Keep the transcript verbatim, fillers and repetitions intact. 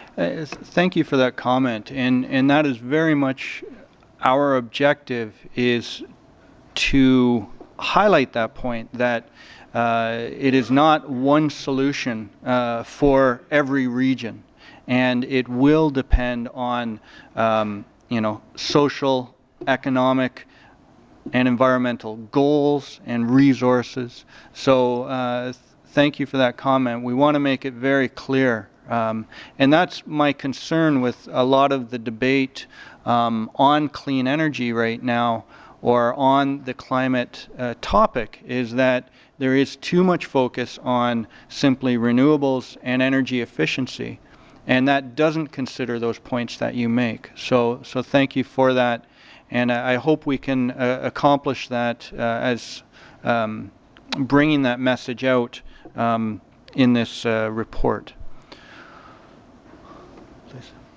Uh, thank you for that comment, and and that is very much our objective, is to highlight that point that uh, it is not one solution uh, for every region, and it will depend on um, you know social, economic, and environmental goals and resources. So uh, thank you for that comment. We want to make it very clear. Um, and that's my concern with a lot of the debate um, on clean energy right now, or on the climate uh, topic, is that there is too much focus on simply renewables and energy efficiency. And that doesn't consider those points that you make. So, so thank you for that. And I hope we can uh, accomplish that uh, as um, bringing that message out um, in this uh, report. Please.